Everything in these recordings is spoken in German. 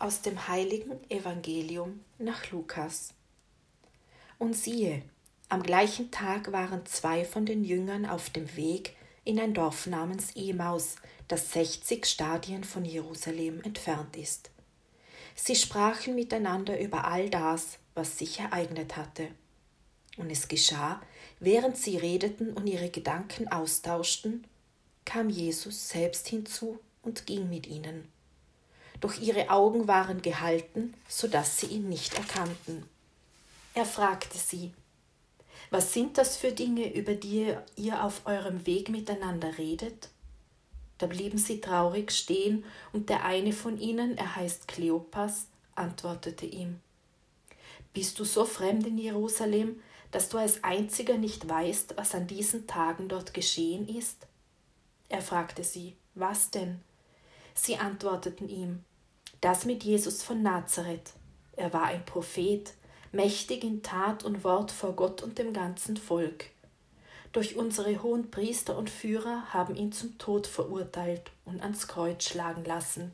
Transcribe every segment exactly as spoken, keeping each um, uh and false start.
aus dem heiligen Evangelium nach Lukas. Und siehe, am gleichen Tag waren zwei von den Jüngern auf dem Weg in ein Dorf namens Emaus, das sechzig Stadien von Jerusalem entfernt ist. Sie sprachen miteinander über all das, was sich ereignet hatte. Und es geschah, während sie redeten und ihre Gedanken austauschten, kam Jesus selbst hinzu und ging mit ihnen. Doch ihre Augen waren gehalten, so dass sie ihn nicht erkannten. Er fragte sie: Was sind das für Dinge, über die ihr auf eurem Weg miteinander redet? Da blieben sie traurig stehen, und der eine von ihnen, er heißt Kleopas, antwortete ihm: Bist du so fremd in Jerusalem, dass du als einziger nicht weißt, was an diesen Tagen dort geschehen ist? Er fragte sie: Was denn? Sie antworteten ihm: Das mit Jesus von Nazareth. Er war ein Prophet, mächtig in Tat und Wort vor Gott und dem ganzen Volk. Durch unsere hohen Priester und Führer haben ihn zum Tod verurteilt und ans Kreuz schlagen lassen.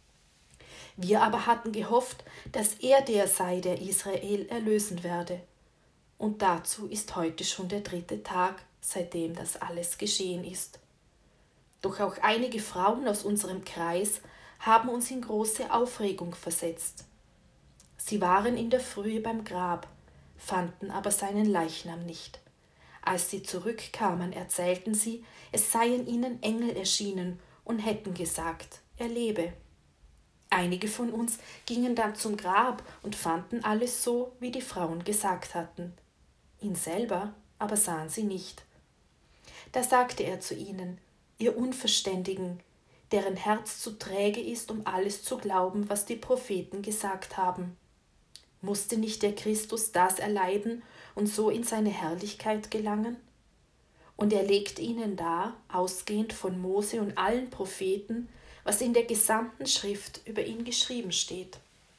Wir aber hatten gehofft, dass er der sei, der Israel erlösen werde. Und dazu ist heute schon der dritte Tag, seitdem das alles geschehen ist. Doch auch einige Frauen aus unserem Kreis haben uns in große Aufregung versetzt. Sie waren in der Frühe beim Grab, fanden aber seinen Leichnam nicht. Als sie zurückkamen, erzählten sie, es seien ihnen Engel erschienen und hätten gesagt, er lebe. Einige von uns gingen dann zum Grab und fanden alles so, wie die Frauen gesagt hatten. Ihn selber aber sahen sie nicht. Da sagte er zu ihnen: Ihr Unverständigen, deren Herz zu träge ist, um alles zu glauben, was die Propheten gesagt haben. Musste nicht der Christus das erleiden und so in seine Herrlichkeit gelangen? Und er legt ihnen dar, ausgehend von Mose und allen Propheten, was in der gesamten Schrift über ihn geschrieben steht.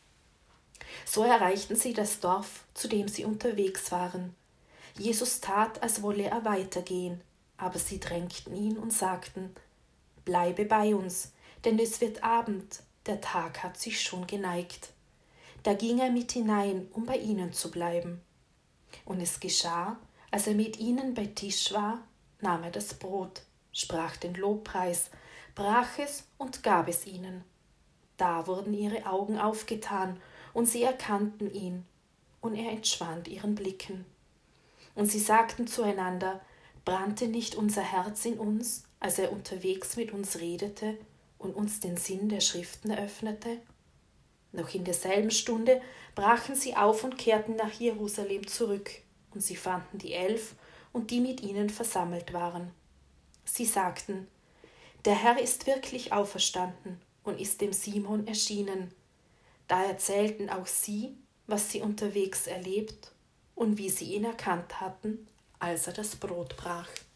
So erreichten sie das Dorf, zu dem sie unterwegs waren. Jesus tat, als wolle er weitergehen, aber sie drängten ihn und sagten: Bleibe bei uns, denn es wird Abend, der Tag hat sich schon geneigt. Da ging er mit hinein, um bei ihnen zu bleiben. Und es geschah, als er mit ihnen bei Tisch war, nahm er das Brot, sprach den Lobpreis, brach es und gab es ihnen. Da wurden ihre Augen aufgetan, und sie erkannten ihn, und er entschwand ihren Blicken. Und sie sagten zueinander: Brannte nicht unser Herz in uns, als er unterwegs mit uns redete und uns den Sinn der Schriften eröffnete? Noch in derselben Stunde brachen sie auf und kehrten nach Jerusalem zurück, und sie fanden die Elf und die mit ihnen versammelt waren. Sie sagten: Der Herr ist wirklich auferstanden und ist dem Simon erschienen. Da erzählten auch sie, was sie unterwegs erlebt und wie sie ihn erkannt hatten, als er das Brot brach.